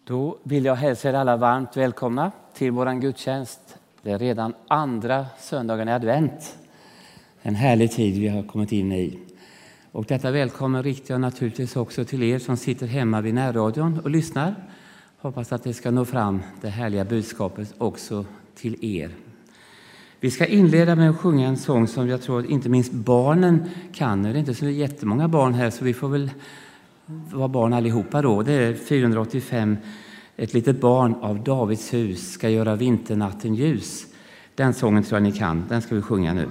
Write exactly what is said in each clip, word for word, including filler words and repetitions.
Då vill jag hälsa er alla varmt välkomna till våran gudstjänst. Det är redan andra söndagen i advent. En härlig tid vi har kommit in i. Och detta välkommen riktar jag naturligtvis också till er som sitter hemma vid närradion och lyssnar. Hoppas att det ska nå fram det härliga budskapet också till er. Vi ska inleda med att sjunga en sång som jag tror att inte minst barnen kan. Det är inte så jättemånga barn här, så vi får väl vara barn allihopa då. Det är fyrahundraåttiofem. Ett litet barn av Davids hus ska göra vinternatten ljus. Den sången tror jag ni kan. Den ska vi sjunga nu.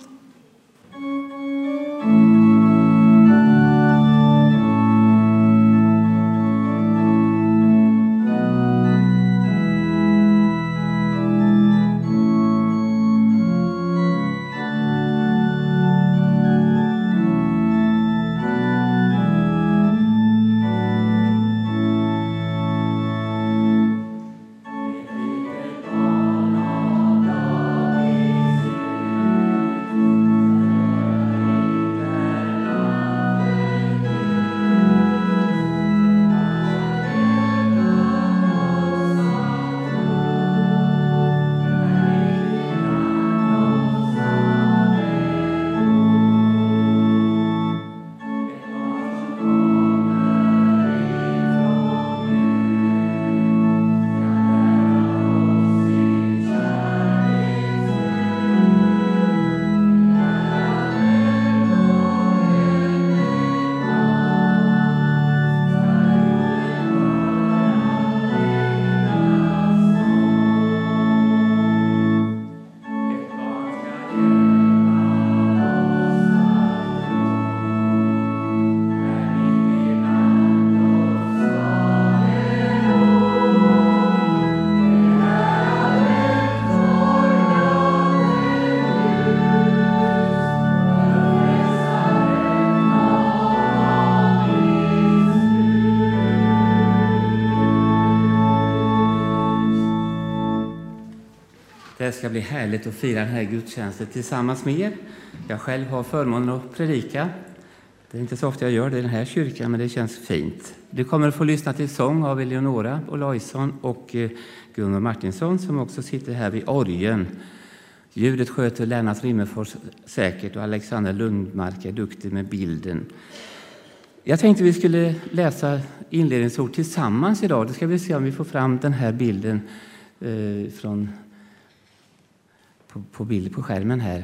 Det ska bli härligt att fira den här gudstjänsten tillsammans med er. Jag själv har förmånen att predika. Det är inte så ofta jag gör det i den här kyrkan, men det känns fint. Du kommer att få lyssna till sång av Eleonora Olausson och Gunnar Martinsson som också sitter här vid orgeln. Ljudet sköter Lennart Rimmerfors säkert och Alexander Lundmark är duktig med bilden. Jag tänkte vi skulle läsa inledningsord tillsammans idag. Då ska vi se om vi får fram den här bilden eh, från... På, på bild på skärmen här.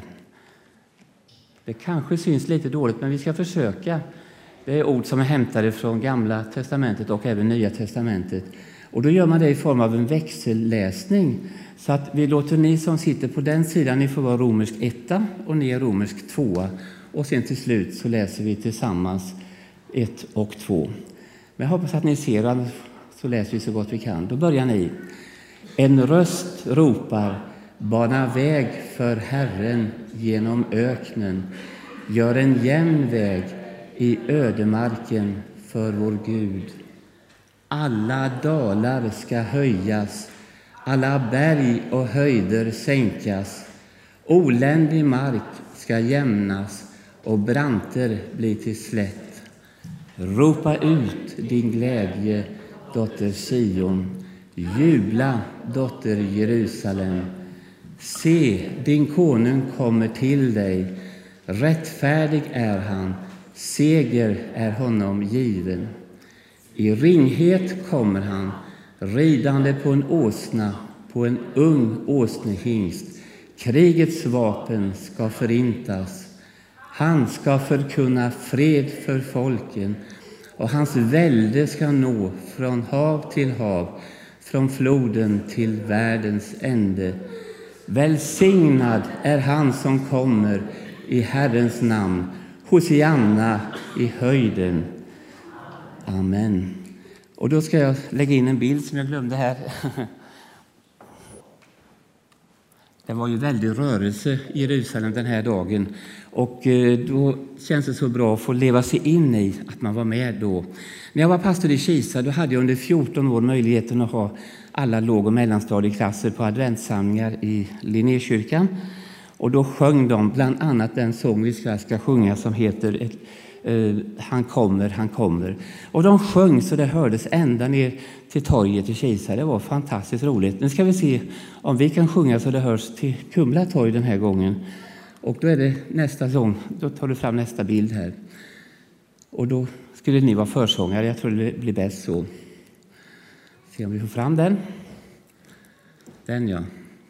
Det kanske syns lite dåligt, men vi ska försöka. Det är ord som är hämtade från Gamla testamentet och även Nya testamentet. Och då gör man det i form av en växelläsning. Så att vi låter ni som sitter på den sidan, ni får vara romersk etta och ni är romersk tvåa. Och sen till slut så läser vi tillsammans ett och två. Men jag hoppas att ni ser, så läser vi så gott vi kan. Då börjar ni. En röst ropar: bana väg för Herren genom öknen. Gör en jämn väg i ödemarken för vår Gud. Alla dalar ska höjas, alla berg och höjder sänkas. Oländig mark ska jämnas och branter bli till slätt. Ropa ut din glädje, dotter Sion. Jubla, dotter Jerusalem. Se, din konung kommer till dig. Rättfärdig är han, seger är honom given. I ringhet kommer han, ridande på en åsna, på en ung åsnehingst. Krigets vapen ska förintas. Han ska förkunna fred för folken, och hans välde ska nå från hav till hav, från floden till världens ände. Välsignad är han som kommer i Herrens namn. Hosianna i höjden. Amen. Och då ska jag lägga in en bild som jag glömde här. Det var ju väldigt rörelse i Jerusalem den här dagen. Och då känns det så bra att få leva sig in i att man var med då. När jag var pastor i Kisa, då hade jag under fjorton år möjligheten att ha alla låg- och mellanstadieklasser på adventssamlingar i Linnékyrkan. Och då sjöng de bland annat den sång vi ska, ska sjunga som heter ett, Han kommer, han kommer. Och de sjöng så det hördes ända ner till torget i Kisa. Det var fantastiskt roligt. Nu ska vi se om vi kan sjunga så det hörs till Kumla torg den här gången. Och då är det nästa sång. Då tar du fram nästa bild här. Och då skulle ni vara försångare. Jag tror det blir bäst så. Se om vi får fram den. Den ja.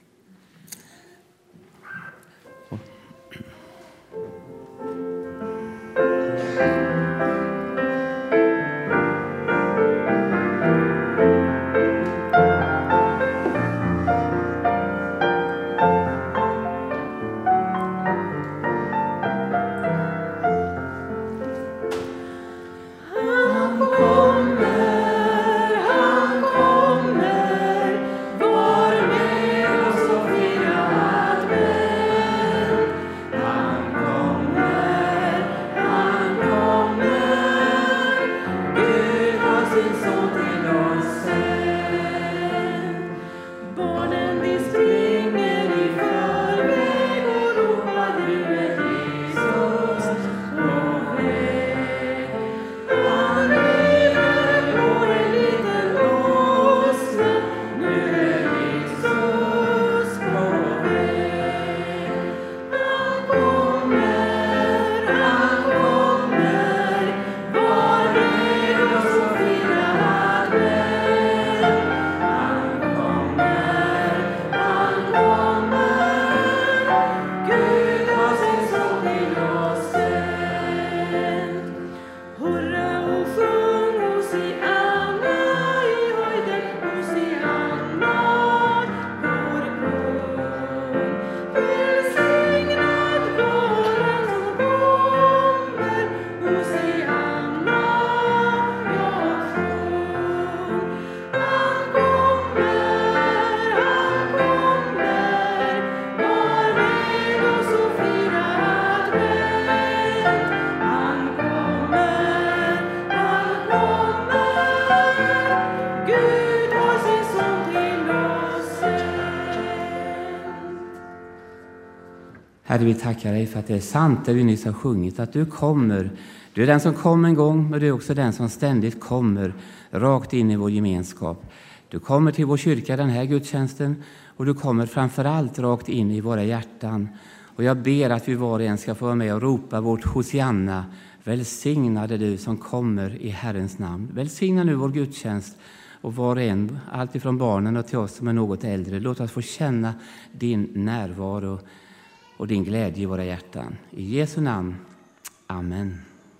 Herre, vi tackar dig för att det är sant det vi nyss har sjungit, att du kommer. Du är den som kom en gång, men du är också den som ständigt kommer rakt in i vår gemenskap. Du kommer till vår kyrka den här gudstjänsten och du kommer framförallt rakt in i våra hjärtan. Och jag ber att vi var och en ska få vara med och ropa vårt Hosianna. Välsignade du som kommer i Herrens namn. Välsigna nu vår gudstjänst och var och en, allt ifrån barnen och till oss som är något äldre. Låt oss få känna din närvaro och din glädje i våra hjärtan. I Jesu namn. Amen.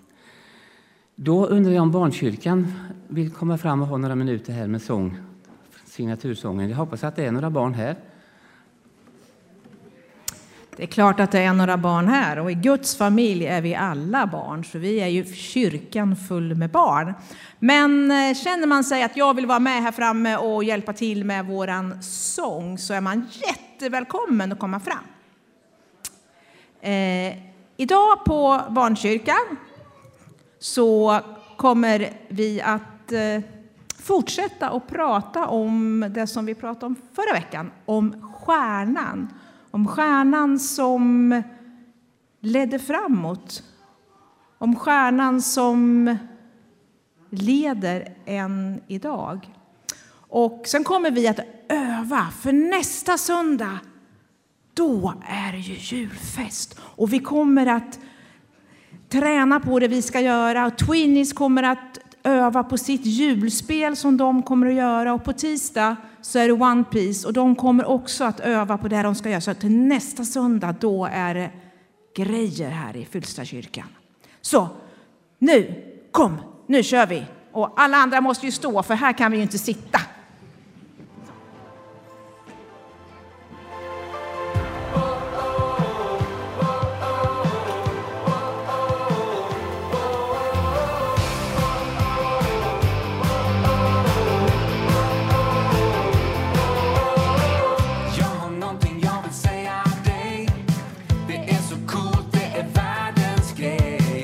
Då undrar jag om barnkyrkan vill komma fram och ha några minuter här med sång, signatursången. Jag hoppas att det är några barn här. Det är klart att det är några barn här, och i Guds familj är vi alla barn, så vi är ju kyrkan full med barn. Men känner man sig att jag vill vara med här framme och hjälpa till med våran sång, så är man jättevälkommen att komma fram. Eh, idag på barnkyrkan så kommer vi att eh, fortsätta att prata om det som vi pratade om förra veckan, om stjärnan. Om stjärnan som ledde framåt. Om stjärnan som leder en idag. Och sen kommer vi att öva för nästa söndag. Då är det ju julfest. Och vi kommer att träna på det vi ska göra. Och Twinnies kommer att öva på sitt julspel som de kommer att göra. Och på tisdag så är det One Piece. Och de kommer också att öva på det de ska göra. Så till nästa söndag då är det grejer här i Fyllstakyrkan. Så nu, kom, nu kör vi. Och alla andra måste ju stå, för här kan vi ju inte sitta.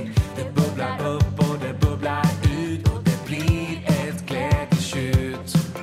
Ut och det blir ett glädjetjut.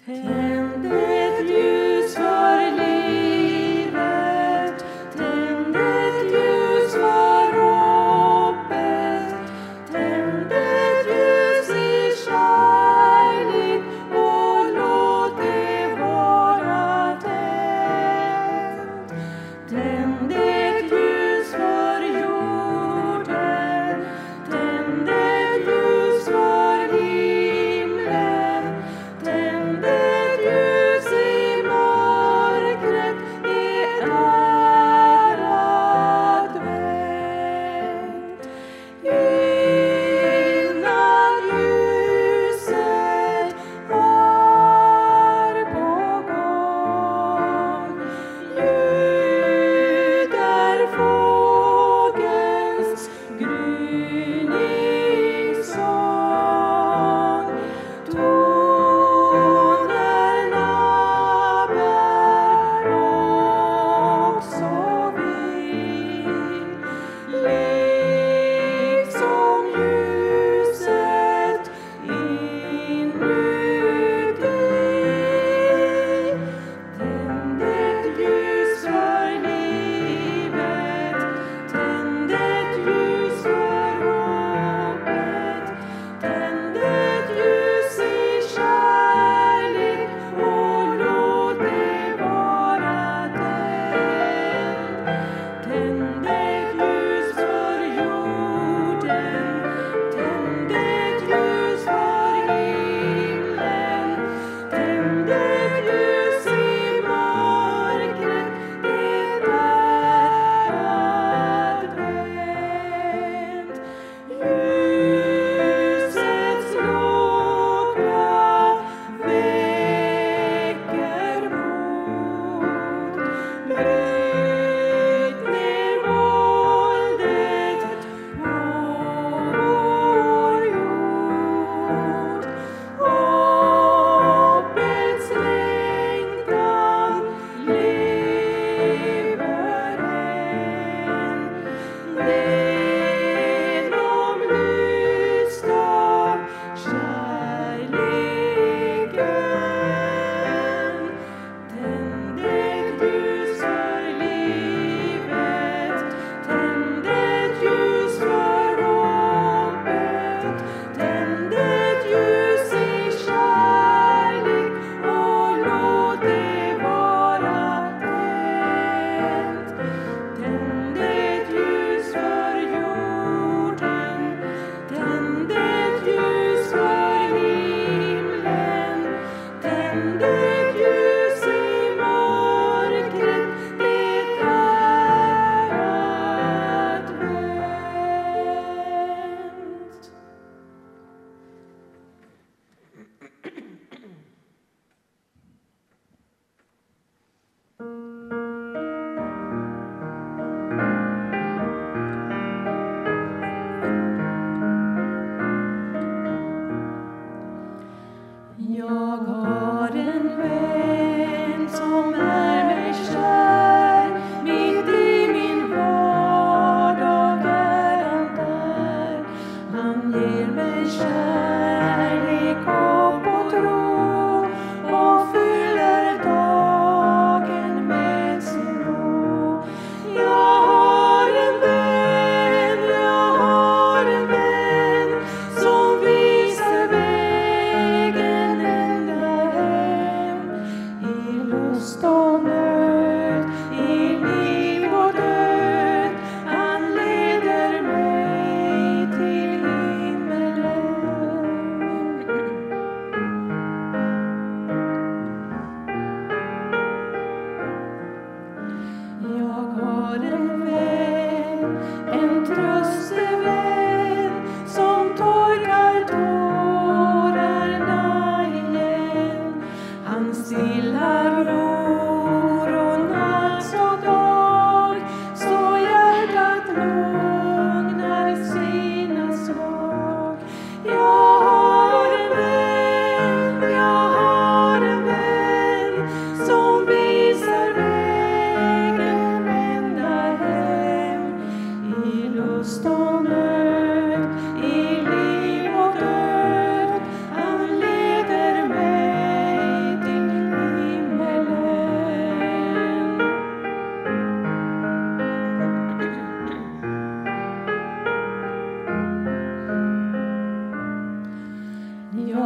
Som visar vägen ända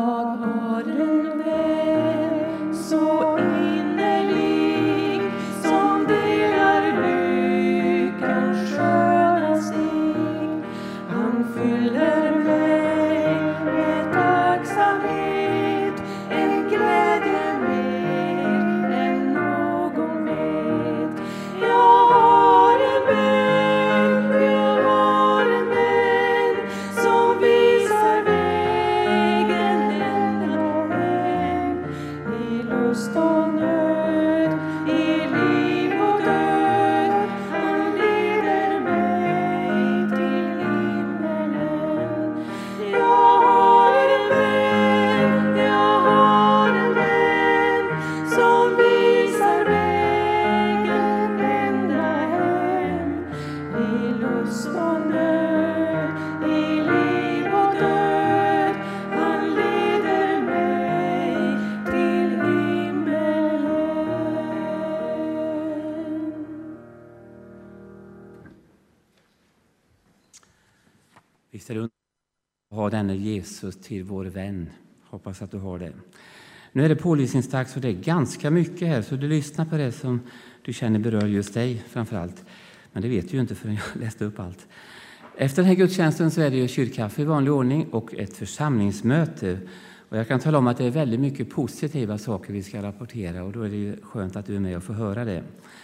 Visst är det underbart att ha denne Jesus till vår vän. Hoppas att du har det. Nu är det pålysningsdags och det är ganska mycket här, så du lyssnar på det som du känner berör just dig framför allt. Men det vet du ju inte förrän jag läste upp allt. Efter den här gudstjänsten så är det ju kyrkkaffe i vanlig ordning och ett församlingsmöte. Och jag kan tala om att det är väldigt mycket positiva saker vi ska rapportera, och då är det ju skönt att du är med och får höra det.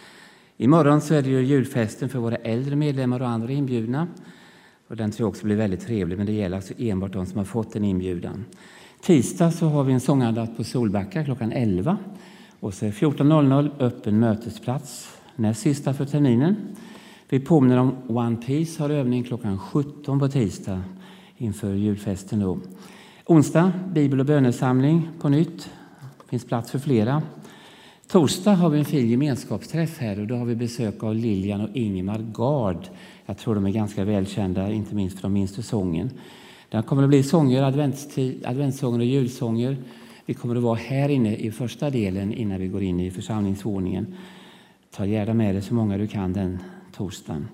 Imorgon så är det ju julfesten för våra äldre medlemmar och andra inbjudna. Och den tror jag också blir väldigt trevlig, men det gäller alltså enbart de som har fått en inbjudan. Tisdag så har vi en sångandakt på Solbacka klockan elva. Och så är fjorton noll noll öppen mötesplats, näst sista för terminen. Vi påminner om One Piece har övning klockan sjutton på tisdag inför julfesten då. Onsdag, bibel- och bönesamling på nytt. Det finns plats för flera. Torsdag har vi en fin gemenskapsträff här, och då har vi besök av Lilian och Ingemar Gard. Jag tror de är ganska välkända, inte minst för de minsta sången. Det kommer att bli sånger, adventssånger och julsånger. Vi kommer att vara här inne i första delen innan vi går in i församlingsordningen. Ta gärna med dig så många du kan den torsdagen.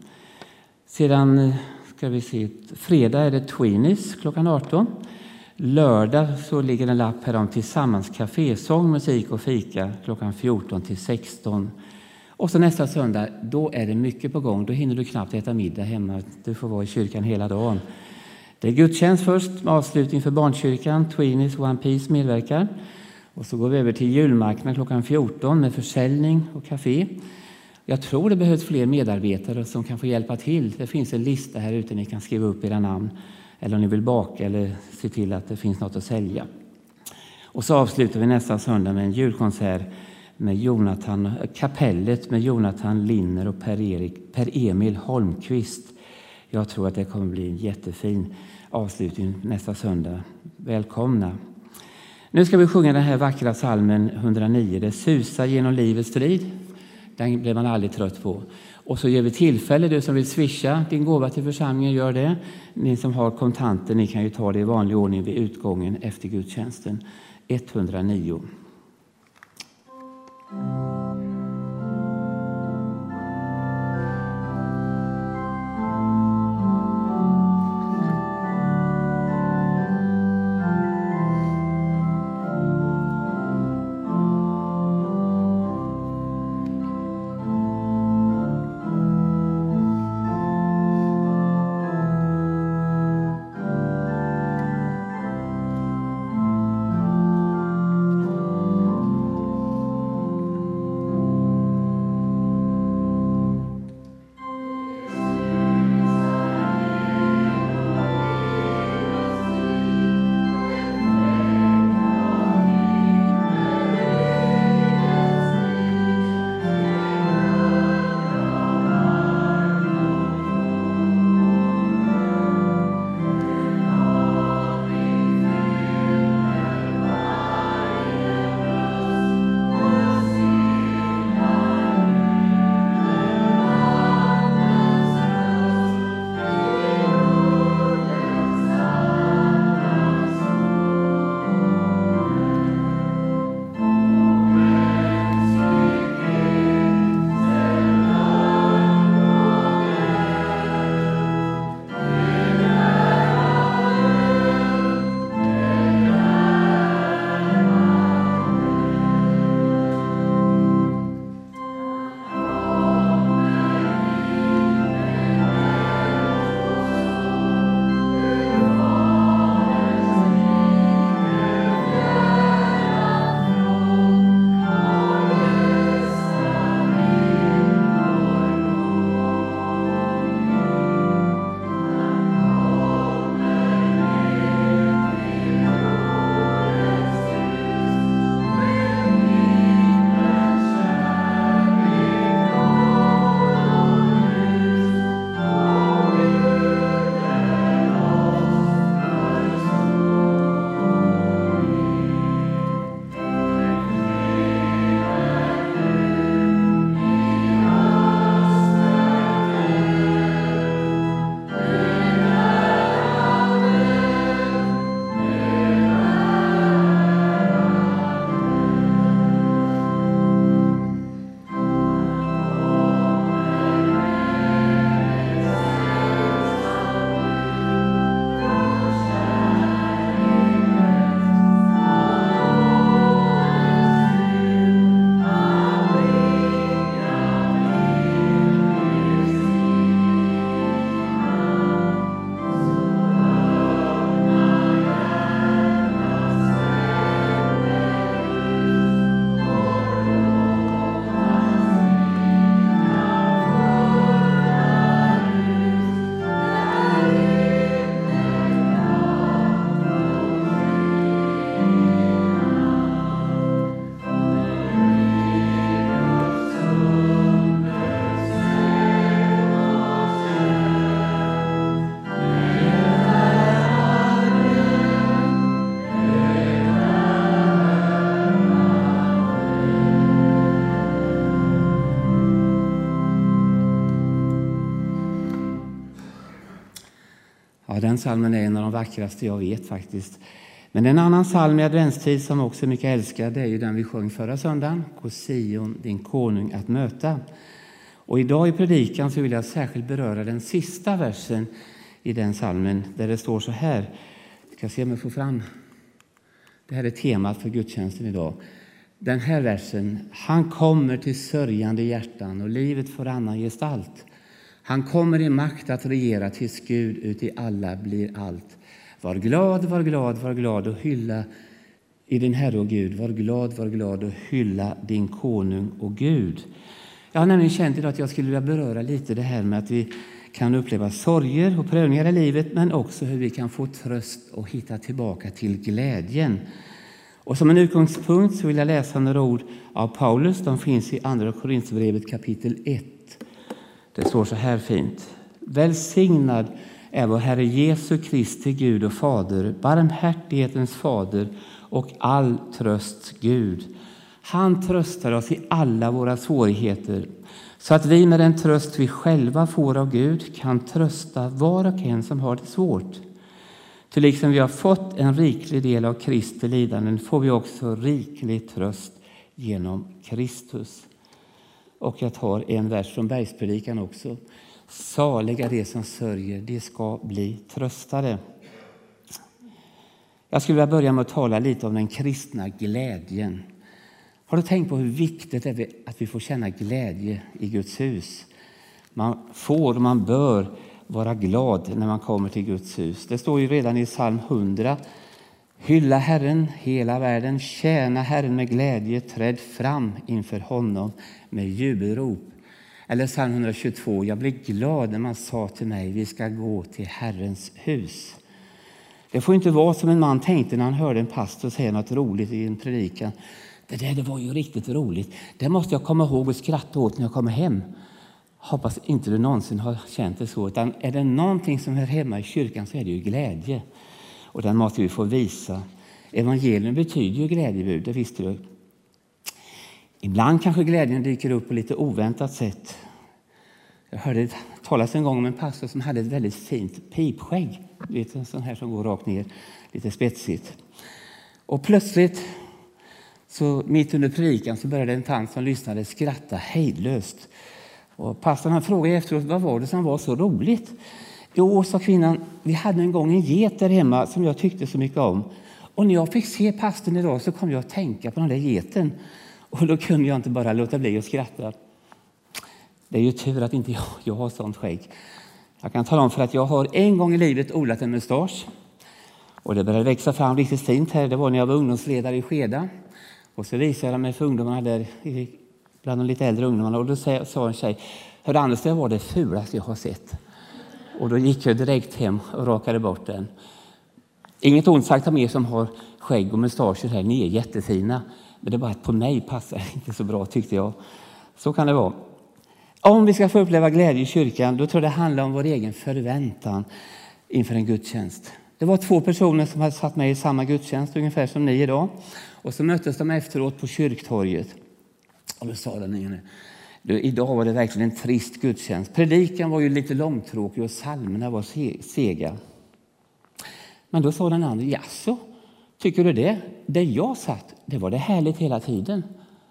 Sedan ska vi se, fredag är det Tweenies klockan arton. Lördag så ligger en lapp här om tillsammans kafésång, musik och fika klockan fjorton till sexton. Och så nästa söndag, då är det mycket på gång. Då hinner du knappt äta middag hemma. Du får vara i kyrkan hela dagen. Det är gudstjänst först med avslutning för barnkyrkan. Tweenies One Piece medverkar. Och så går vi över till julmarknaden klockan fjorton med försäljning och café. Jag tror det behövs fler medarbetare som kan få hjälpa till. Det finns en lista här ute, ni kan skriva upp era namn. Eller om ni vill baka eller se till att det finns något att sälja. Och så avslutar vi nästa söndag med en julkonsert med Jonathan, kapellet med Jonathan Linner och Per-Erik, Per-Emil Holmqvist. Jag tror att det kommer bli en jättefin avslutning nästa söndag. Välkomna! Nu ska vi sjunga den här vackra psalmen etthundranio. Det susar genom livets strid. Den blir man aldrig trött på. Och så ger vi tillfälle, du som vill swisha din gåva till församlingen, gör det. Ni som har kontanter, ni kan ju ta det i vanlig ordning vid utgången efter gudstjänsten. etthundranio. Ja, den psalmen är en av de vackraste jag vet faktiskt. Men en annan psalm i adventstid som också är mycket älskad, det är ju den vi sjöng förra söndagen. Gå Sion, din konung att möta. Och idag i predikan så vill jag särskilt beröra den sista versen i den psalmen, där det står så här. Jag ska se om jag får fram. Det här är temat för gudstjänsten idag. Den här versen: han kommer till sörjande hjärtan och livet får annan gestalt. Han kommer i makt att regera tills Gud ut i alla blir allt. Var glad, var glad, var glad och hylla i din Herre och Gud. Var glad, var glad och hylla din konung och Gud. Jag har nämligen känt idag att jag skulle vilja beröra lite det här med att vi kan uppleva sorger och prövningar i livet, men också hur vi kan få tröst och hitta tillbaka till glädjen. Och som en utgångspunkt så vill jag läsa några ord av Paulus. De finns i andra Korinthierbrevet kapitel ett. Det står så här fint. Välsignad är vår Herre Jesu Kristi Gud och Fader, barmhärtighetens Fader och all trösts Gud. Han tröstar oss i alla våra svårigheter, så att vi med den tröst vi själva får av Gud kan trösta var och en som har det svårt. Till liksom vi har fått en riklig del av Kristi lidanden får vi också riklig tröst genom Kristus. Och jag tar en vers från Bergspredikan också. Saliga det som sörjer, det ska bli tröstade. Jag skulle vilja börja med att tala lite om den kristna glädjen. Har du tänkt på hur viktigt det är att vi får känna glädje i Guds hus? Man får och man bör vara glad när man kommer till Guds hus. Det står ju redan i psalm hundra. Hylla Herren hela världen, tjäna Herren med glädje, träd fram inför honom med jubelrop. Eller psalm etthundratjugotvå. Jag blev glad när man sa till mig, vi ska gå till Herrens hus. Det får inte vara som en man tänkte när han hörde en pastor säga något roligt i en predikan. Det där det var ju riktigt roligt. Det måste jag komma ihåg och skratta åt när jag kommer hem. Hoppas inte du någonsin har känt det så. Utan är det någonting som är hemma i kyrkan så är det ju glädje. Och den måste vi få visa. Evangelium betyder ju glädjebud, det visste du. Ibland kanske glädjen dyker upp på lite oväntat sätt. Jag hörde talas en gång om en pastor som hade ett väldigt fint pipskägg. Du vet, en sån här som går rakt ner, lite spetsigt. Och plötsligt, så mitt under predikan, så började en tant som lyssnade skratta hejdlöst. Och pastorn han frågade efteråt, vad var det som var så roligt? Jo, sa kvinnan, vi hade en gång en get där hemma som jag tyckte så mycket om. Och när jag fick se pastorn idag så kom jag att tänka på den där geten. Och då kunde jag inte bara låta bli att skratta. Det är ju tur att inte jag, jag har sånt skägg. Jag kan tala om för att jag har en gång i livet odlat en mustasch. Och det började växa fram riktigt fint här. Det var när jag var ungdomsledare i Skeda. Och så visade jag mig för ungdomarna där, bland de lite äldre ungdomarna. Och då sa en tjej, hör Anders, det var det fulaste jag har sett. Och då gick jag direkt hem och rakade bort den. Inget ont sagt om er som har skägg och mustascher här. Ni är jättefina. Men det är bara att på mig passar inte så bra, tyckte jag. Så kan det vara. Om vi ska få uppleva glädje i kyrkan, då tror jag det handlar om vår egen förväntan inför en gudstjänst. Det var två personer som hade satt med i samma gudstjänst, ungefär som ni idag. Och så möttes de efteråt på kyrktorget. Och då sa den ene, idag var det verkligen en trist gudstjänst. Predikan var ju lite långtråkig och psalmerna var sega. Men då sa den andra, jaså, tycker du det? Det jag satt, det var det härligt hela tiden.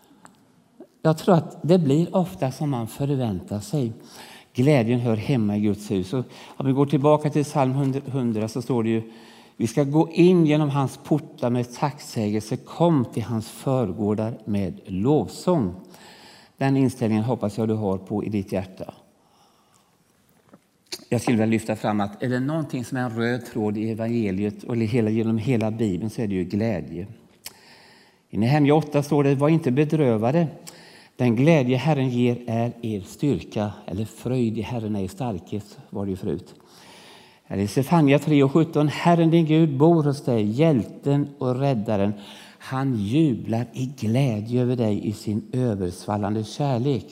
Jag tror att det blir ofta som man förväntar sig. Glädjen hör hemma i Guds hus. Och om vi går tillbaka till psalm hundra så står det ju, vi ska gå in genom hans portar med tacksägelse, kom till hans förgårdar med lovsång. Den inställningen hoppas jag du har på i ditt hjärta. Jag skulle vilja lyfta fram att är det någonting som är en röd tråd i evangeliet och hela, genom hela Bibeln så är det ju glädje. I Nehemja åtta står det, var inte bedrövade. Den glädje Herren ger är er styrka, eller fröjd i Herren är er starkhet, var det ju förut. Eller i Sefania tre och sjutton, Herren din Gud bor hos dig, hjälten och räddaren. Han jublar i glädje över dig i sin översvallande kärlek.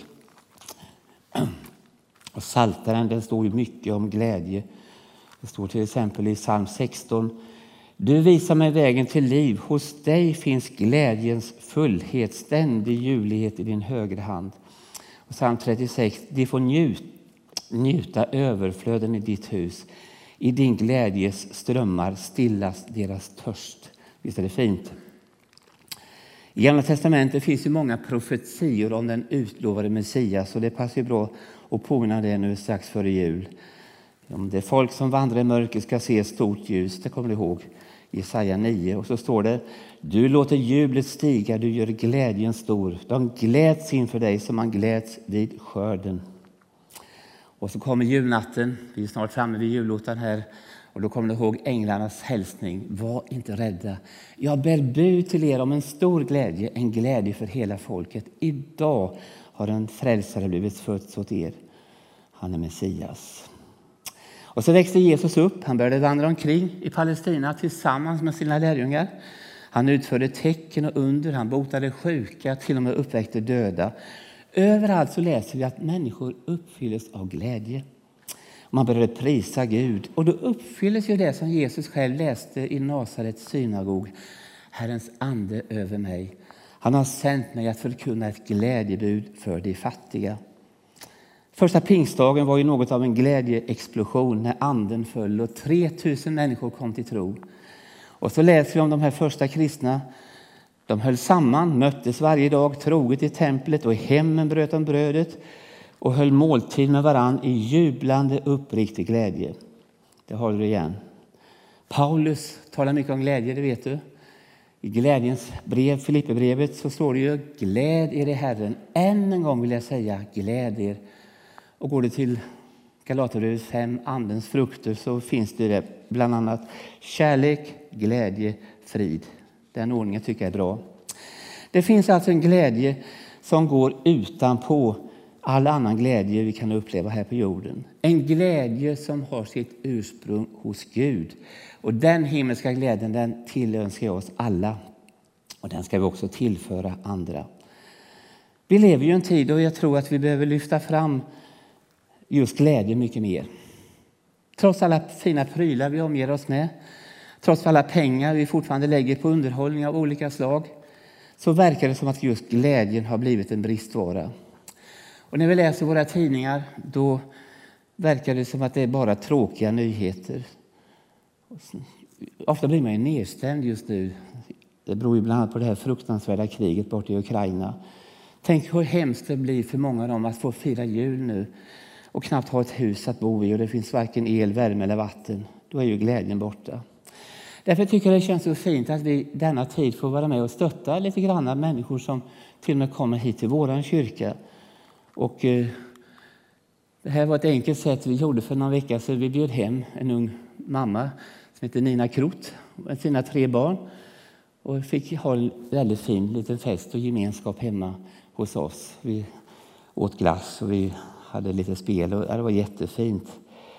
Och Psaltaren, den står ju mycket om glädje. Det står till exempel i psalm sexton. Du visar mig vägen till liv. Hos dig finns glädjens fullhet, ständig ljuvlighet i din högra hand. Och psalm trettiosex. De får njut, njuta överflöden i ditt hus. I din glädjes strömmar stillas deras törst. Visst är det fint? I Gamla testamentet finns ju många profetior om den utlovade Messias, och det passar ju bra att påminna det nu strax före jul. Om det folk som vandrar i mörker ska se stort ljus, det kommer du ihåg. Jesaja nio, och så står det: du låter jublet stiga, du gör glädjen stor. De gläds inför dig som man gläds vid skörden. Och så kommer julnatten, vi är snart framme vid julottan här, och då kommer du ihåg änglarnas hälsning: var inte rädda, jag bär bud till er om en stor glädje, en glädje för hela folket. Idag har en frälsare blivit född åt er, han är Messias. Och så växte Jesus upp, han började vandra omkring i Palestina tillsammans med sina lärjungar. Han utförde tecken och under, han botade sjuka, till och med uppväckte döda. Överallt så läser vi att människor uppfylls av glädje. Man började prisa Gud, och då uppfylldes ju det som Jesus själv läste i Nasarets synagog: Herrens ande över mig. Han har sänt mig att förkunna ett glädjebud för de fattiga. Första pingstdagen var ju något av en glädjeexplosion när anden föll och tre tusen människor kom till tro. Och så läser vi om de här första kristna. De höll samman, möttes varje dag troget i templet, och i hemmen bröt de brödet och höll måltid med varann i jublande uppriktig glädje. Det har du igen. Paulus talar mycket om glädje, det vet du. I glädjens brev, Filipperbrevet, så står det ju: gläd er i Herren. Än en gång vill jag säga, gläd er. Och går det till Galaterbrevet fem, andens frukter, så finns det, det bland annat kärlek, glädje, frid. Den ordningen tycker jag är bra. Det finns alltså en glädje som går utanpå all annan glädje vi kan uppleva här på jorden. En glädje som har sitt ursprung hos Gud. Och den himmelska glädjen, den tillönskar oss alla. Och den ska vi också tillföra andra. Vi lever ju en tid och jag tror att vi behöver lyfta fram just glädje mycket mer. Trots alla fina prylar vi omger oss med, trots alla pengar vi fortfarande lägger på underhållning av olika slag, så verkar det som att just glädjen har blivit en bristvara. Och när vi läser våra tidningar, då verkar det som att det är bara tråkiga nyheter. Ofta blir man ju nedstämd just nu. Det beror ju bland annat på det här fruktansvärda kriget bort i Ukraina. Tänk hur hemskt det blir för många av dem att få fira jul nu och knappt ha ett hus att bo i, och det finns varken el, värme eller vatten. Då är ju glädjen borta. Därför tycker jag det känns så fint att vi denna tid får vara med och stötta lite grann människor som till och med kommer hit till våran kyrka. Och eh, det här var ett enkelt sätt vi gjorde för några veckor sedan. Vi bjöd hem en ung mamma som heter Nina Krot med sina tre barn. Och fick ha en väldigt fin liten fest och gemenskap hemma hos oss. Vi åt glass och vi hade lite spel och det var jättefint.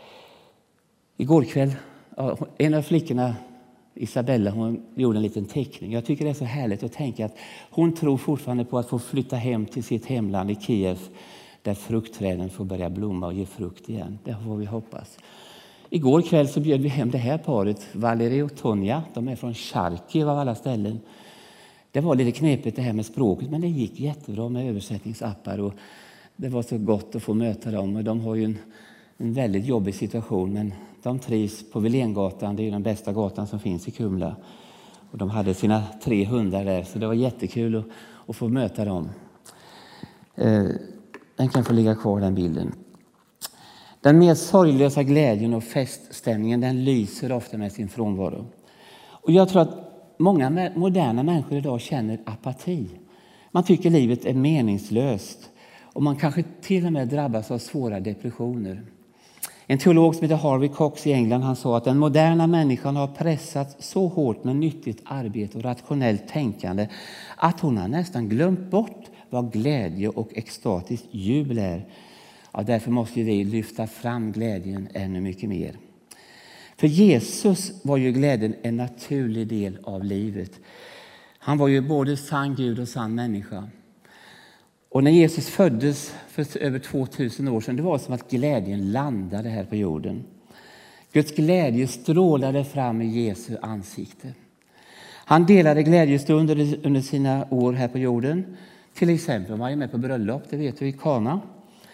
Igår kväll, en av flickorna, Isabella, hon gjorde en liten teckning. Jag tycker det är så härligt att tänka att hon tror fortfarande på att få flytta hem till sitt hemland i Kiev, där fruktträden får börja blomma och ge frukt igen. Det får vi hoppas. Igår kväll så bjöd vi hem det här paret, Valerie och Tonja. De är från Charkiv av alla ställen. Det var lite knepigt det här med språket, men det gick jättebra med översättningsappar och det var så gott att få möta dem. Och de har ju en, en väldigt jobbig situation, men de trivs på Velengatan. Det är ju den bästa gatan som finns i Kumla. Och de hade sina tre hundar där, så det var jättekul att, att få möta dem. Eh, den kan få ligga kvar, den bilden. Den mer sorglösa glädjen och feststämningen, den lyser ofta med sin frånvaro. Och jag tror att många moderna människor idag känner apati. Man tycker livet är meningslöst. Och man kanske till och med drabbas av svåra depressioner. En teolog som heter Harvey Cox i England, han sa att den moderna människan har pressats så hårt med nyttigt arbete och rationellt tänkande att hon har nästan glömt bort vad glädje och extatiskt jubel är. Ja, därför måste vi lyfta fram glädjen ännu mycket mer. För Jesus var ju glädjen en naturlig del av livet. Han var ju både sann Gud och sann människa. Och när Jesus föddes för över tvåtusen år sedan, det var som att glädjen landade här på jorden. Guds glädje strålade fram i Jesu ansikte. Han delade glädjestunder under sina år här på jorden. Till exempel var han med på bröllop, det vet vi, i Kana.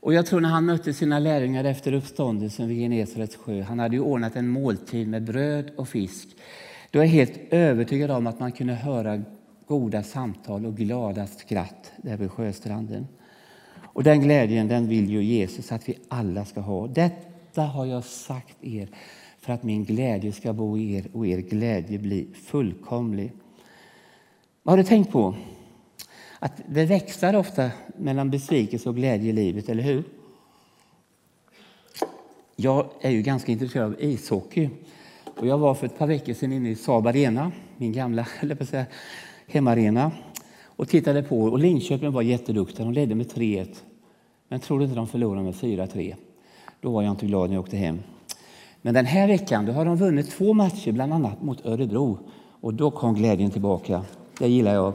Och jag tror när han mötte sina lärjungar efter uppståndelsen vid Genesarets sjö, han hade ju ordnat en måltid med bröd och fisk. Då är jag helt övertygad om att man kunde höra goda samtal och glada skratt där vid sjöstranden. Och den glädjen, den vill ju Jesus att vi alla ska ha. Detta har jag sagt er för att min glädje ska bo i er och er glädje bli fullkomlig. Vad har du tänkt på? Att det växlar ofta mellan besvikelse och glädje i livet, eller hur? Jag är ju ganska intresserad av ishockey. Och jag var för ett par veckor sedan inne i Saab Arena, min gamla eller på säga, hemmaarena, och tittade på. Och Linköping var jätteduktiga, de ledde med tre ett. Men trodde inte de förlorade med fyra tre. Då var jag inte glad när jag åkte hem. Men den här veckan då har de vunnit två matcher, bland annat mot Örebro. Och då kom glädjen tillbaka. Det gillar jag.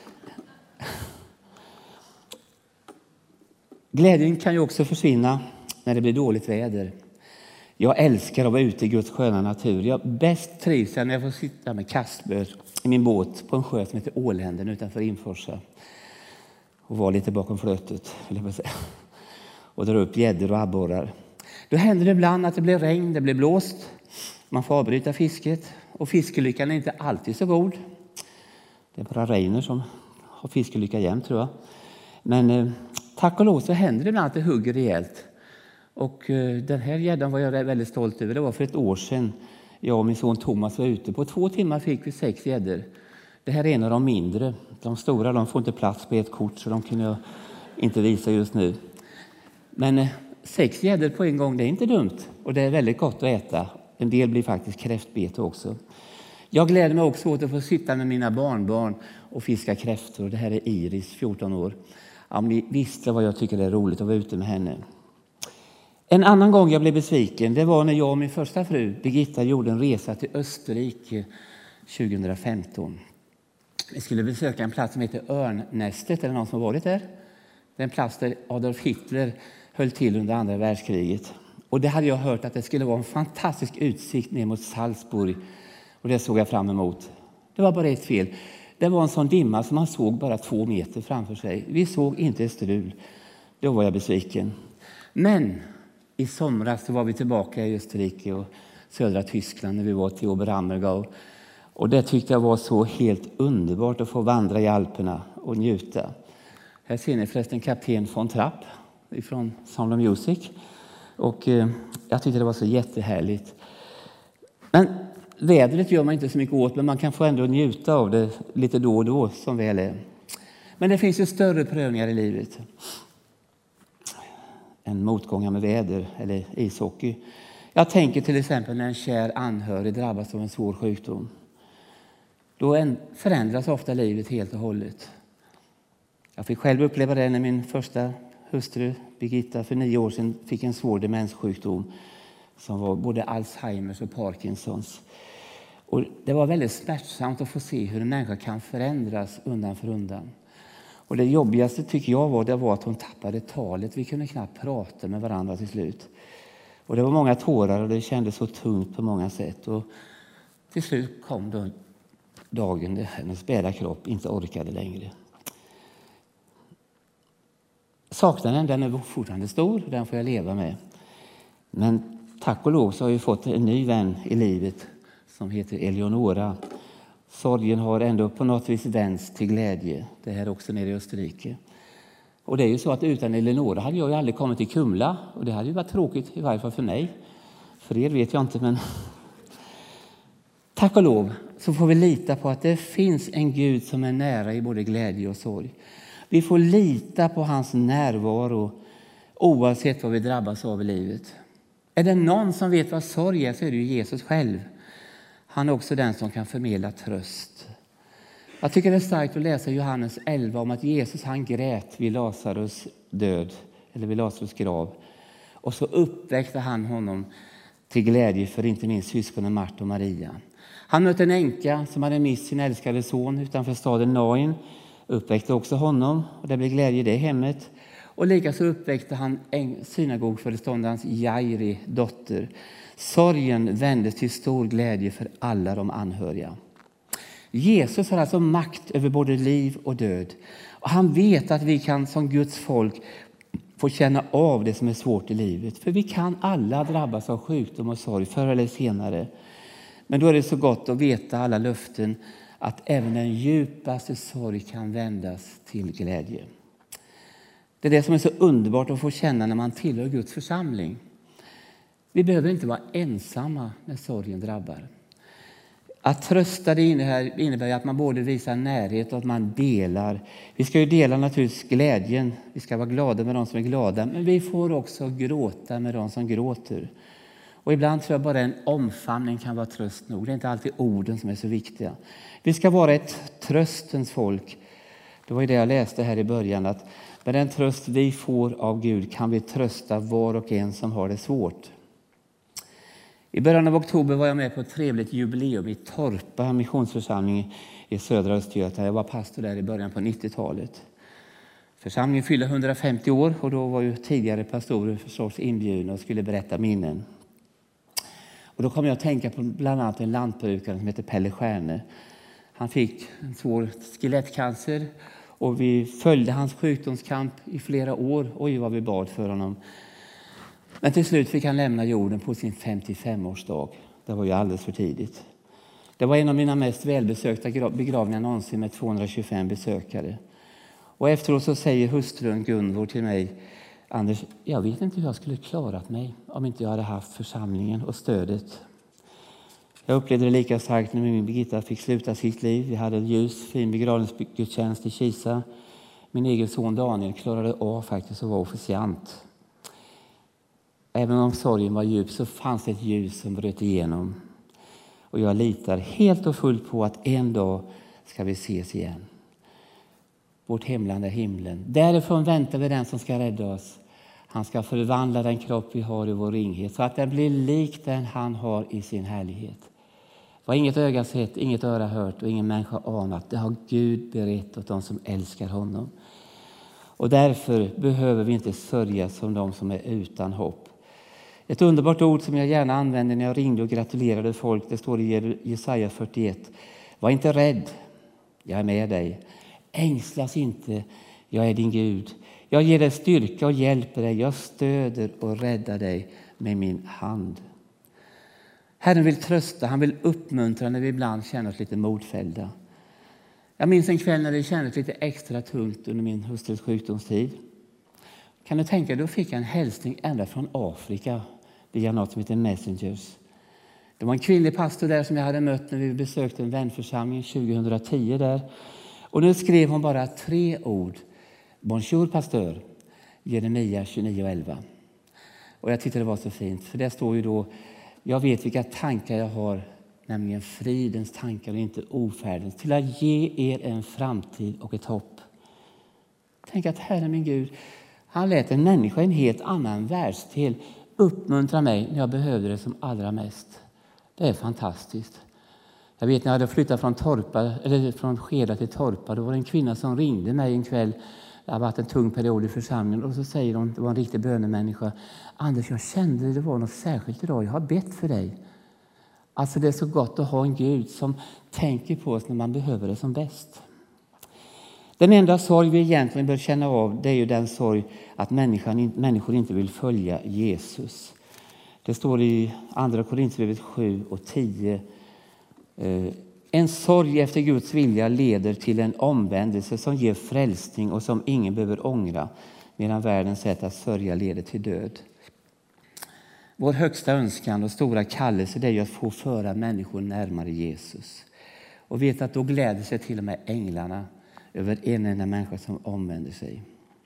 Glädjen kan ju också försvinna när det blir dåligt väder. Jag älskar att vara ute i Guds sköna natur. Jag bäst trivs när jag får sitta med kastböt i min båt på en sjö som heter Åländen utanför Inforsa. Och vara lite bakom flötet, eller vad säga. Och dra upp gäddor och abborrar. Då händer det ibland att det blir regn, det blir blåst. Man får avbryta fisket. Och fiskelyckan är inte alltid så god. Det är bara Reiner som har fiskelycka jämt, tror jag. Men eh, tack och lov så händer det ibland att det hugger rejält. Och eh, den här gäddan var jag väldigt stolt över. Det var för ett år sedan jag och min son Thomas var ute. På två timmar fick vi sex gäddor. Det här är en av de mindre. De stora, de får inte plats på ett kort, så de kunde jag inte visa just nu. Men eh, sex gäddor på en gång, det är inte dumt. Och det är väldigt gott att äta. En del blir faktiskt kräftbete också. Jag gläder mig också åt att få sitta med mina barnbarn och fiska kräftor. Det här är Iris, fjorton år. Om ni visste vad jag tycker det är roligt att vara ute med henne. En annan gång jag blev besviken, det var när jag och min första fru Birgitta gjorde en resa till Österrike tjugohundrafemton. Vi skulle besöka en plats som heter Örnnästet, eller någon som har varit där. Det är en plats där Adolf Hitler höll till under andra världskriget. Och det hade jag hört att det skulle vara en fantastisk utsikt ner mot Salzburg. Och det såg jag fram emot. Det var bara ett fel. Det var en sån dimma som man såg bara två meter framför sig. Vi såg inte ett strul. Då var jag besviken. Men i somras så var vi tillbaka i Österrike och södra Tyskland när vi var till Oberammergau. Och det tyckte jag var så helt underbart att få vandra i Alperna och njuta. Här ser ni förresten kapten von Trapp från Sound of Music. Och eh, jag tyckte det var så jättehärligt. Men vädret gör man inte så mycket åt, men man kan få ändå njuta av det lite då och då som väl är. Men det finns ju större prövningar i livet än motgångar med väder eller ishockey. Jag tänker till exempel när en kär anhörig drabbas av en svår sjukdom. Då förändras ofta livet helt och hållet. Jag fick själv uppleva det när min första hustru Birgitta för nio år sedan fick en svår demenssjukdom som var både Alzheimers och Parkinsons. Och det var väldigt smärtsamt att få se hur en människa kan förändras undan för undan. Och det jobbigaste tycker jag var, det var att hon tappade talet. Vi kunde knappt prata med varandra till slut. Och det var många tårar och det kändes så tungt på många sätt. Och till slut kom då dagen där hennes späda kropp inte orkade längre. Saknaden, den är fortfarande stor, den får jag leva med. Men tack och lov så har vi fått en ny vän i livet som heter Eleonora. Sorgen har ändå på något vis vänts till glädje. Det här också nere i Österrike. Och det är ju så att utan Eleonora hade jag ju aldrig kommit till Kumla. Och det hade ju varit tråkigt, i varje fall för mig. För er vet jag inte, men tack och lov så får vi lita på att det finns en Gud som är nära i både glädje och sorg. Vi får lita på hans närvaro oavsett vad vi drabbas av i livet. Är det någon som vet vad sorg är så är det ju Jesus själv. Han är också den som kan förmedla tröst. Jag tycker det är starkt att läsa Johannes elva om att Jesus han grät vid Lazarus död, eller vid Lazarus grav. Och så uppväckte han honom till glädje för inte minst syskonen Marta och Maria. Han mötte en änka som hade mist sin älskade son utanför staden Nain. Uppväckte också honom och det blev glädje i det hemmet. Och likaså uppväckte han synagogföreståndarens Jairi dotter. Sorgen vändes till stor glädje för alla de anhöriga. Jesus har alltså makt över både liv och död. Och han vet att vi kan som Guds folk få känna av det som är svårt i livet. För vi kan alla drabbas av sjukdom och sorg förr eller senare. Men då är det så gott att veta alla löften att även den djupaste sorg kan vändas till glädje. Det är det som är så underbart att få känna när man tillhör Guds församling. Vi behöver inte vara ensamma när sorgen drabbar. Att trösta det innebär att man både visar närhet och att man delar. Vi ska ju dela naturligtvis glädjen. Vi ska vara glada med de som är glada. Men vi får också gråta med de som gråter. Och ibland tror jag bara en omfamning kan vara tröst nog. Det är inte alltid orden som är så viktiga. Vi ska vara ett tröstens folk. Det var ju det jag läste här i början. Att med den tröst vi får av Gud kan vi trösta var och en som har det svårt. I början av oktober var jag med på ett trevligt jubileum i Torpa missionsförsamling i södra Östergötland. Jag var pastor där i början på nittiotalet. Församlingen fyllde hundrafemtio år och då var ju tidigare pastorer förstås inbjudna och skulle berätta minnen. Och då kom jag att tänka på bland annat en lantbrukare som heter Pelle Stjärne. Han fick en svår skelettcancer och vi följde hans sjukdomskamp i flera år. Oj, vad vi bad för honom. Men till slut fick han lämna jorden på sin femtiofemårsdag. Det var ju alldeles för tidigt. Det var en av mina mest välbesökta begravningar någonsin med tvåhundratjugofem besökare. Och efteråt så säger hustrun Gunvor till mig: Anders, jag vet inte hur jag skulle klarat mig om inte jag hade haft församlingen och stödet. Jag upplevde det lika starkt när min Birgitta fick sluta sitt liv. Vi hade en ljus, fin begravningsgudstjänst i Kisa. Min egen son Daniel klarade av faktiskt att vara officiant. Även om sorgen var djup så fanns det ett ljus som bröt igenom. Och jag litar helt och fullt på att en dag ska vi ses igen. Vårt hemland är himlen. Därifrån väntar vi den som ska rädda oss. Han ska förvandla den kropp vi har i vår ringhet så att den blir lik den han har i sin härlighet. Vad inget öga sett, inget öra hört och ingen människa anat, det har Gud berett åt de som älskar honom. Och därför behöver vi inte sörja som de som är utan hopp. Ett underbart ord som jag gärna använde när jag ringde och gratulerade folk, det står i Jesaja fyrtioett. Var inte rädd, jag är med dig. Ängslas inte, jag är din Gud. Jag ger dig styrka och hjälper dig. Jag stöder och räddar dig med min hand. Herren vill trösta, han vill uppmuntra när vi ibland känner oss lite modfällda. Jag minns en kväll när det kändes lite extra tungt under min hustrus sjukdomstid. Kan du tänka, då fick jag en hälsning ända från Afrika via något som heter Messengers. Det var en kvinnlig pastor där som jag hade mött när vi besökte en vänförsamling tjugohundratio där. Och nu skrev hon bara tre ord. Bonjour pasteur, Jeremia tjugonio elva. Och jag tyckte det var så fint, för det står ju då: jag vet vilka tankar jag har, nämligen fridens tankar och inte ofärdens, till att ge er en framtid och ett hopp. Tänk att Herren min Gud, han lät en människa i en helt annan världsdel uppmuntra mig när jag behövde det som allra mest. Det är fantastiskt. Jag vet när jag hade flyttat från Torpa, eller från Skeda till Torpa, då var det en kvinna som ringde mig en kväll. Det har varit en tung period i församlingen och så säger hon, det var en riktig bönemänniska: Anders, jag kände det var något särskilt idag, jag har bett för dig. Alltså det är så gott att ha en Gud som tänker på oss när man behöver det som bäst. Den enda sorg vi egentligen bör känna av, det är ju den sorg att människan, människor inte vill följa Jesus. Det står i andra Korinthierbrevet sju och tio. En sorg efter Guds vilja leder till en omvändelse som ger frälsning och som ingen behöver ångra, medan världens sätt att sörja leder till död. Vår högsta önskan och stora kallelse, det är ju att få föra människor närmare Jesus. Och vet att då gläder sig till och med änglarna över en enda människa som omvänder sig.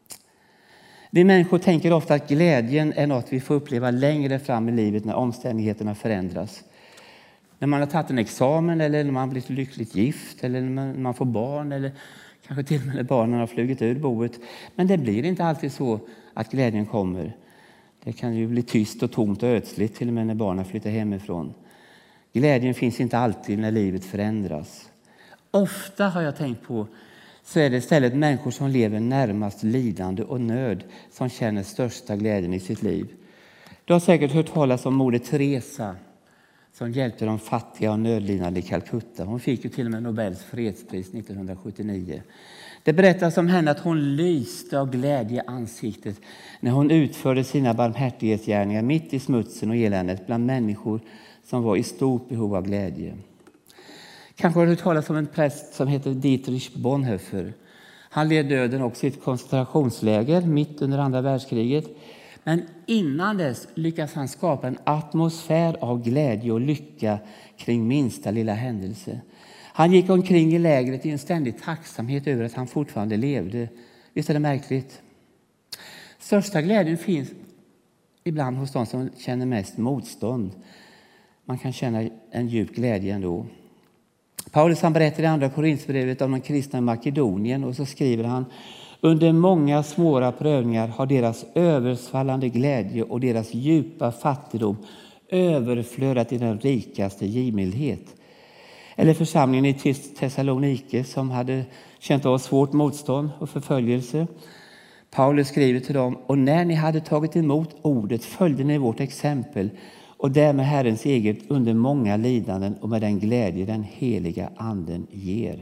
Vi människor tänker ofta att glädjen är något vi får uppleva längre fram i livet när omständigheterna förändras. När man har tagit en examen, eller när man blivit lyckligt gift, eller när man får barn, eller kanske till och med när barnen har flugit ur boet. Men det blir inte alltid så att glädjen kommer. Det kan ju bli tyst och tomt och ödsligt till och med när barnen flyttar hemifrån. Glädjen finns inte alltid när livet förändras. Ofta har jag tänkt på, så är det istället människor som lever närmast lidande och nöd som känner största glädjen i sitt liv. Du har säkert hört talas om moder Teresa, som hjälpte de fattiga och nödlidande i Calcutta. Hon fick ju till och med Nobels fredspris nittonhundrasjuttionio. Det berättas om henne att hon lyste av glädje i ansiktet när hon utförde sina barmhärtighetsgärningar mitt i smutsen och eländet bland människor som var i stort behov av glädje. Kanske har du talat om en präst som heter Dietrich Bonhoeffer. Han led döden också i ett koncentrationsläger mitt under andra världskriget. Men innan dess lyckas han skapa en atmosfär av glädje och lycka kring minsta lilla händelse. Han gick omkring i lägret i en ständig tacksamhet över att han fortfarande levde. Visst är det märkligt? Största glädjen finns ibland hos de som känner mest motstånd. Man kan känna en djup glädje ändå. Paulus han berättar i andra Korinthierbrevet om de kristna i Makedonien och så skriver han: under många svåra prövningar har deras översvallande glädje och deras djupa fattigdom överflödat i den rikaste givmildhet. Eller församlingen i Thessalonike som hade känt av svårt motstånd och förföljelse. Paulus skriver till dem: och när ni hade tagit emot ordet följde ni vårt exempel och därmed Herrens eget under många lidanden och med den glädje den heliga anden ger.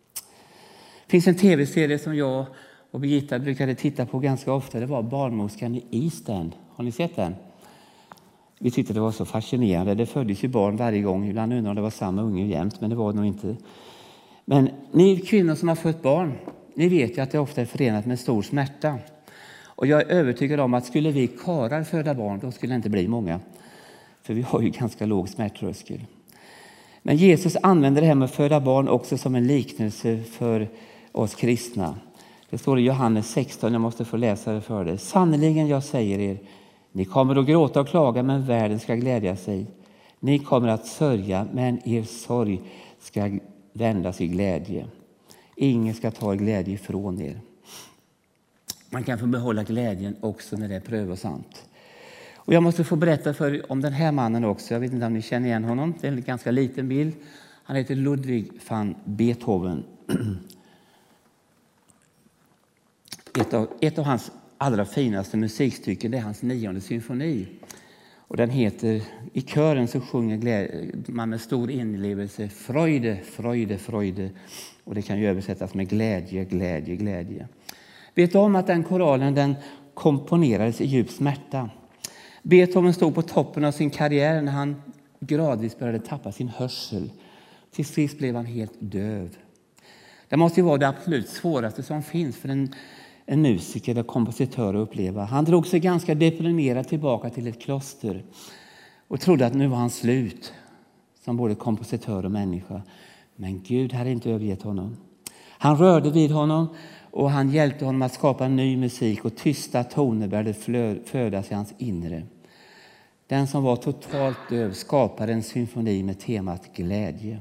Det finns en tv-serie som jag och Birgitta brukade titta på ganska ofta. Det var Barnmorskan i East End. Har ni sett den? Vi tyckte det var så fascinerande. Det föddes ju barn varje gång. Ibland undrar om det var samma unge jämt, men det var det nog inte. Men ni kvinnor som har fött barn, ni vet ju att det ofta är förenat med stor smärta. Och jag är övertygad om att skulle vi karlar föda barn, då skulle det inte bli många. För vi har ju ganska låg smärttröskel. Men Jesus använder det här med att föda barn också som en liknelse för oss kristna. Det står i Johannes sexton, jag måste få läsa det för dig. Sannoliken jag säger er, ni kommer att gråta och klaga, men världen ska glädja sig. Ni kommer att sörja, men er sorg ska vändas i glädje. Ingen ska ta glädje ifrån er. Man kan få behålla glädjen också när det är prövosamt. Och jag måste få berätta för om den här mannen också. Jag vet inte om ni känner igen honom. Det är en ganska liten bild. Han heter Ludwig van Beethoven. Ett av, ett av hans allra finaste musikstycken är hans nionde symfoni. Och den heter, i kören så sjunger glädje, man med stor inlevelse Freude, Freude, Freude. Och det kan ju översättas med glädje, glädje, glädje. Vet du om att den koralen den komponerades i djup smärta? Beethoven stod på toppen av sin karriär när han gradvis började tappa sin hörsel. Till sist blev han helt döv. Det måste ju vara det absolut svåraste som finns för en, en musiker eller kompositör att uppleva. Han drog sig ganska deprimerad tillbaka till ett kloster och trodde att nu var han slut som både kompositör och människa. Men Gud hade inte övergett honom. Han rörde vid honom och han hjälpte honom att skapa en ny musik och tysta toner började födas i hans inre. Den som var totalt döv skapade en symfoni med temat glädje.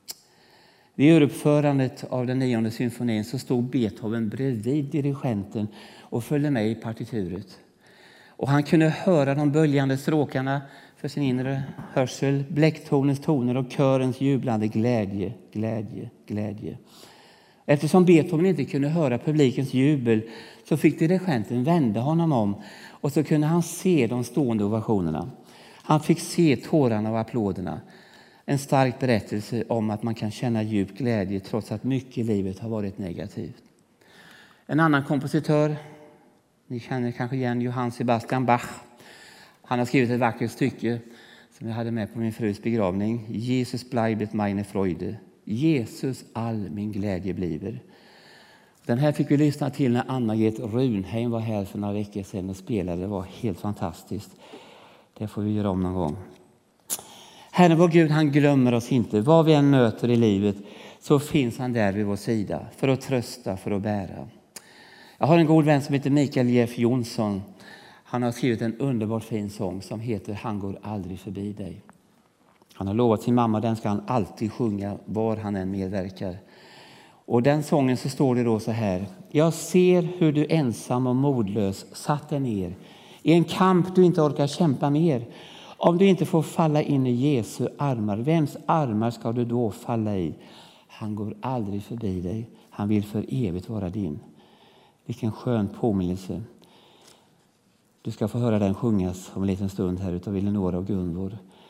Vid uppförandet av den nionde symfonin så stod Beethoven bredvid dirigenten och följde med i partituret. Och han kunde höra de böljande stråkarna för sin inre hörsel, bläcktonens toner och körens jublande glädje, glädje, glädje. Eftersom Beethoven inte kunde höra publikens jubel så fick dirigenten vända honom om och så kunde han se de stående ovationerna. Han fick se tårarna och applåderna. En stark berättelse om att man kan känna djup glädje trots att mycket i livet har varit negativt. En annan kompositör, ni känner kanske igen Johann Sebastian Bach. Han har skrivit ett vackert stycke som jag hade med på min frus begravning. Jesus bleibet meine Freude. Jesus all min glädje bliver. Den här fick vi lyssna till när Anna-Gret Runheim var här för några veckor sedan och spelade. Det var helt fantastiskt. Det får vi göra om någon gång. Herren vår Gud, han glömmer oss inte. Vad vi än möter i livet så finns han där vid vår sida för att trösta, för att bära. Jag har en god vän som heter Mikael Jeff Jonsson. Han har skrivit en underbart fin sång som heter Han går aldrig förbi dig. Han har lovat sin mamma, den ska han alltid sjunga var han än medverkar. Och den sången så står det då så här. Jag ser hur du ensam och modlös satt dig ner i en kamp du inte orkar kämpa mer. Om du inte får falla in i Jesu armar, vems armar ska du då falla i? Han går aldrig förbi dig. Han vill för evigt vara din. Vilken skön påminnelse. Du ska få höra den sjungas om en liten stund här utav Eleonora och Gunvor.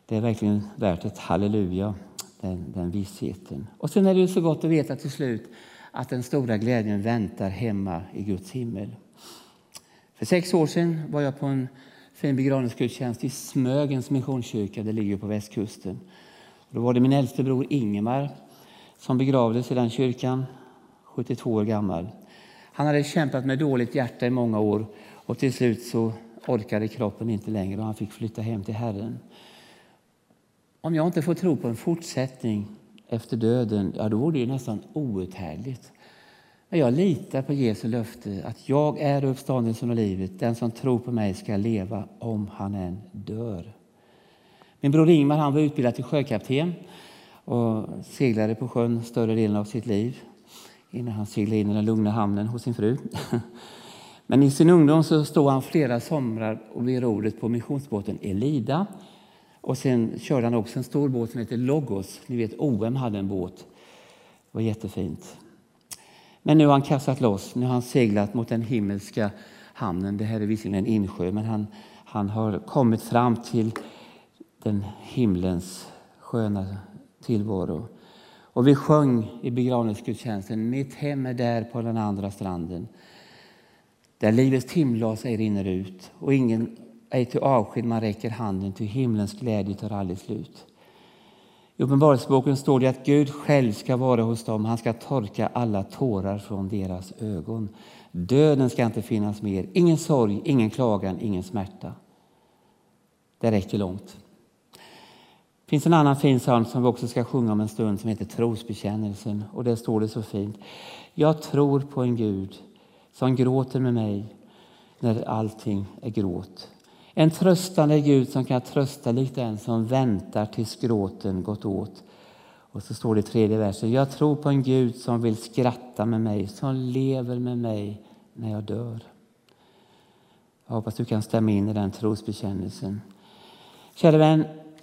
Det är verkligen värt ett halleluja, den, den vissheten. Och sen är det ju så gott att veta till slut att den stora glädjen väntar hemma i Guds himmel. För sex år sedan var jag på en fin begravningsgudstjänst i Smögens missionskyrka. Det ligger på västkusten. Och då var det min äldste bror Ingemar som begravdes i den kyrkan, sjuttiotvå år gammal. Han hade kämpat med dåligt hjärta i många år och till slut så orkade kroppen inte längre och han fick flytta hem till Herren. Om jag inte får tro på en fortsättning efter döden, ja då vore det ju nästan outhärdligt. Men jag litar på Jesu löfte att jag är uppståndelsen och livet. Den som tror på mig ska leva om han än dör. Min bror Ingmar, han var utbildad till sjökapten och seglade på sjön större delen av sitt liv innan han seglade in i den lugna hamnen hos sin fru. Men i sin ungdom så stod han flera somrar och vid rodret på missionsbåten Elida. Och sen körde han också en stor båt som heter Logos. Ni vet, O M hade en båt. Det var jättefint. Men nu har han kastat loss. Nu har han seglat mot den himmelska hamnen. Det här är visserligen en insjö, men han, han har kommit fram till den himlens sköna tillvaro. Och vi sjöng i begravningsgudstjänsten: mitt hem är där på den andra stranden. Där livets timglas ej rinner ut. Och ingen ej till avsked man räcker handen, till himlens glädje tar aldrig slut. I Uppenbarelseboken står det att Gud själv ska vara hos dem. Han ska torka alla tårar från deras ögon. Döden ska inte finnas mer. Ingen sorg, ingen klagan, ingen smärta. Det räcker långt. Det finns en annan fin psalm som vi också ska sjunga om en stund som heter trosbekännelsen. Och där står det så fint: jag tror på en Gud som gråter med mig när allting är gråt. En tröstande Gud som kan trösta likt den som väntar tills gråten gått åt. Och så står det i tredje versen: jag tror på en Gud som vill skratta med mig, som lever med mig när jag dör. Jag hoppas du kan stämma in i den trosbekännelsen. Kära vän,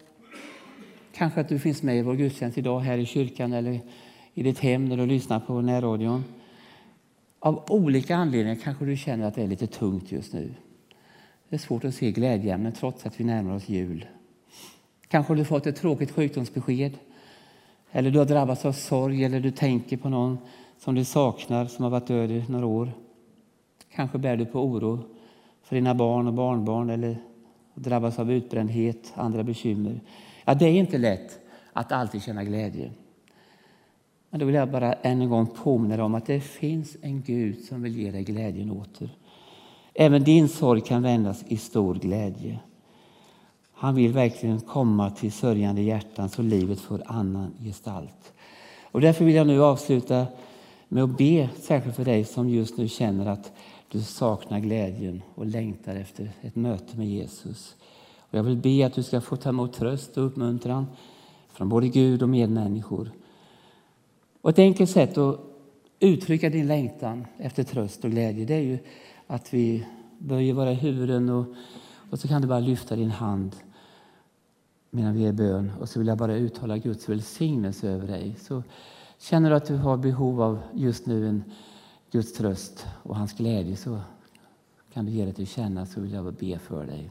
kanske att du finns med i vår gudstjänst idag här i kyrkan eller i ditt hem när du lyssnar på närradion. Av olika anledningar kanske du känner att det är lite tungt just nu. Det är svårt att se glädjeämnen trots att vi närmar oss jul. Kanske har du fått ett tråkigt sjukdomsbesked. Eller du har drabbats av sorg. Eller du tänker på någon som du saknar som har varit död i några år. Kanske bär du på oro för dina barn och barnbarn. Eller drabbas av utbrändhet, andra bekymmer. Ja, det är inte lätt att alltid känna glädje. Men då vill jag bara än en gång påminna om att det finns en Gud som vill ge dig glädjen åter. Även din sorg kan vändas i stor glädje. Han vill verkligen komma till sörjande hjärtan så livet får annan gestalt. Och därför vill jag nu avsluta med att be särskilt för dig som just nu känner att du saknar glädjen och längtar efter ett möte med Jesus. Och jag vill be att du ska få ta emot tröst och uppmuntran från både Gud och medmänniskor. Och ett enkelt sätt att uttrycka din längtan efter tröst och glädje, det är ju att vi böjer våra huvuden och, och så kan du bara lyfta din hand medan vi är bön. Och så vill jag bara uttala Guds välsignelse över dig. Så känner du att du har behov av just nu en Guds tröst och hans glädje, så kan du ge det till känna, så vill jag bara be för dig.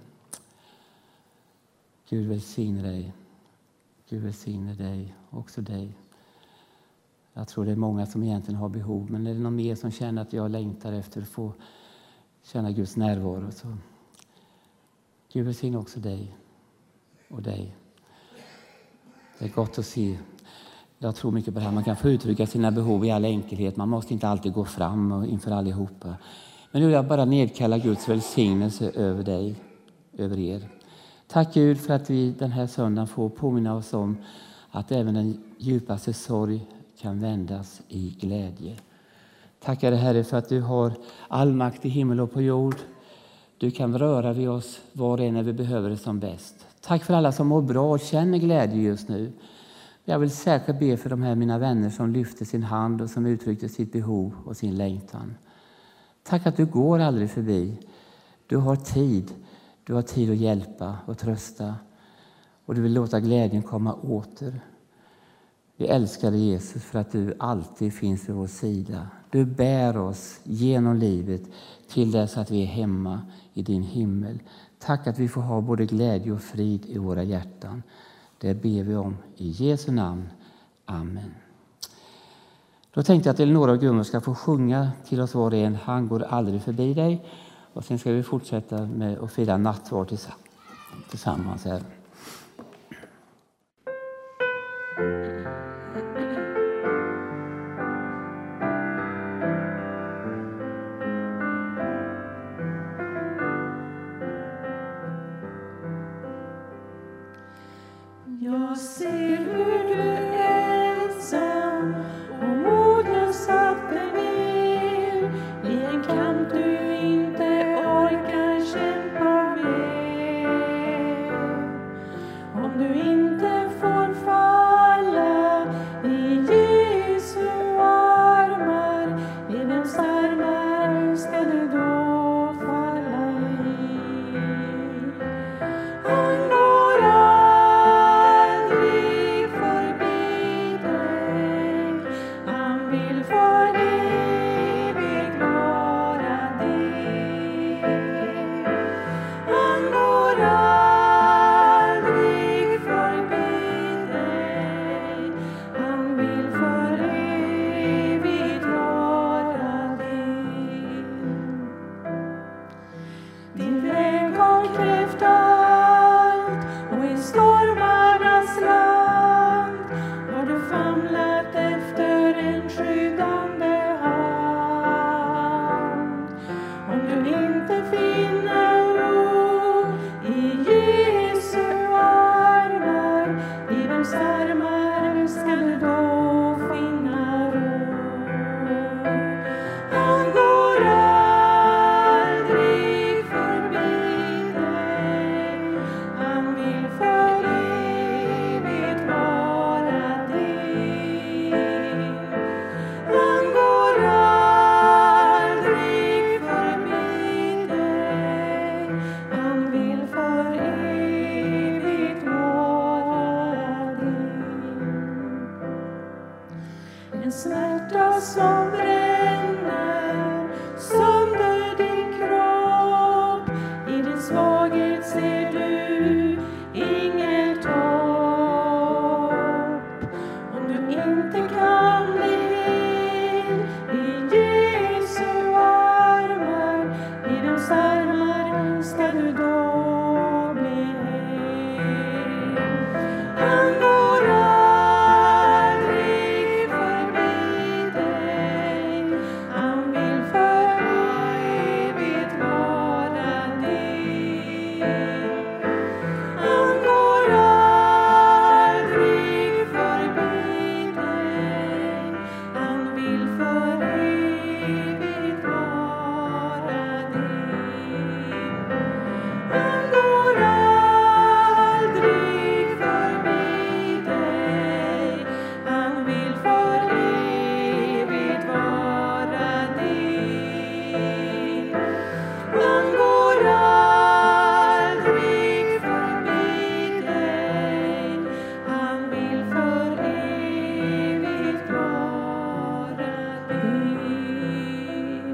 Gud välsigne dig. Gud välsigne dig, också dig. Jag tror det är många som egentligen har behov, men är det någon mer som känner att jag längtar efter att få känna Guds närvaro, så Gud välsigne också dig och dig. Det är gott att se. Jag tror mycket på det här. Man kan få uttrycka sina behov i all enkelhet. Man måste inte alltid gå fram och inför allihopa. Men nu vill jag bara nedkalla Guds välsignelse över dig, över er. Tack Gud för att vi den här söndagen får påminna oss om att även den djupaste sorg kan vändas i glädje. Tackar dig Herre för att du har all makt i himmel och på jord. Du kan röra vid oss var och en när vi behöver det som bäst. Tack för alla som mår bra och känner glädje just nu. Jag vill särskilt be för de här mina vänner som lyfte sin hand och som uttryckte sitt behov och sin längtan. Tack att du går aldrig förbi. Du har tid. Du har tid att hjälpa och trösta. Och du vill låta glädjen komma åter. Vi älskar dig Jesus för att du alltid finns vid vår sida. Du bär oss genom livet till dess att vi är hemma i din himmel. Tack att vi får ha både glädje och frid i våra hjärtan. Det ber vi om i Jesu namn. Amen. Då tänkte jag att Eleonora och Gunnar ska få sjunga till oss var och en. Han går aldrig förbi dig. Och sen ska vi fortsätta med att fira nattvard tillsammans här. Jag ser hur du ensam och modlös satt dig ner i en kamp du inte orkar kämpa med. Om du inte får falla i Jesu armar, i vems armar ska du då falla i? Han går aldrig förbi dig, han vill för evigt vara din. Han går aldrig förbi dig, han vill för evigt vara din. Din väg har krävt allt, och i stormarnas land har du famlat efter en skyddande hand. Om du inte finner ro i Jesu armar, i vems armar ska du då finna ro? Han går aldrig förbi dig, han vill för evigt vara din. Han går aldrig förbi dig, han vill för evigt vara din. En smärta som bränner sönder din kropp, i din svaghet ser du inget hopp. Om du inte kan bli hel i Jesu armar, i vems armar ska du då bli hel? Han går aldrig förbi dig, han vill för evigt vara din. Han går aldrig förbi dig, han vill för evigt vara din. Han går aldrig förbi dig, han vill för evigt vara din. Han går aldrig förbi dig, han vill för evigt vara din.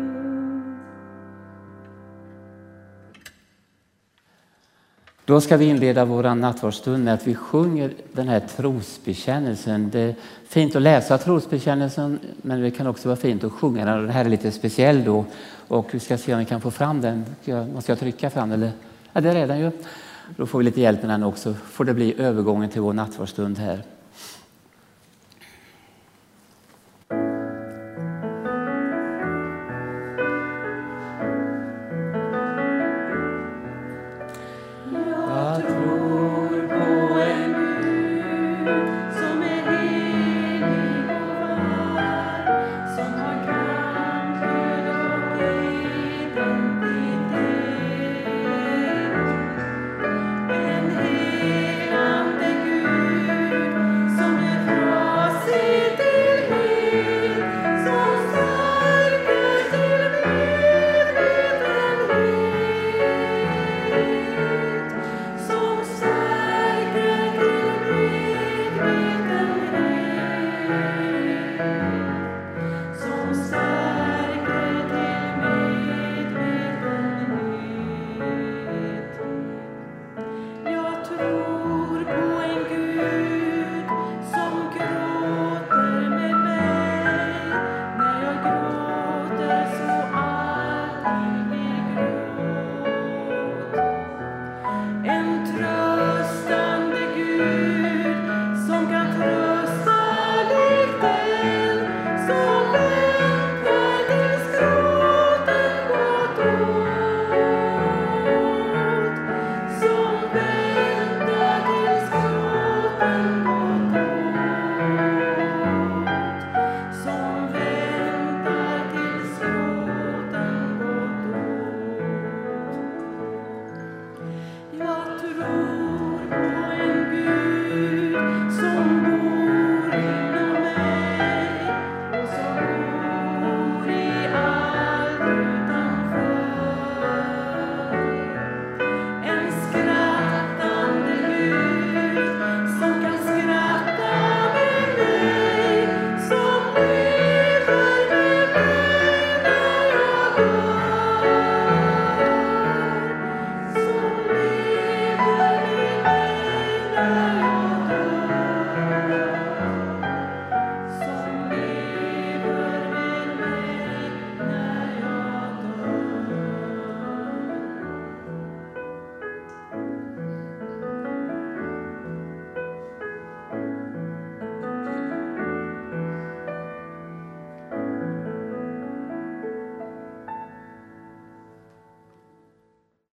Då ska vi inleda vår nattvardsstund med att vi sjunger den här trosbekännelsen. Det är fint att läsa trosbekännelsen, men det kan också vara fint att sjunga den. Det här är lite speciell då, och vi ska se om vi kan få fram den. Måste jag trycka fram eller? Ja, det är redan ju. Då får vi lite hjälp med den också. Får det bli övergången till vår nattvardsstund här.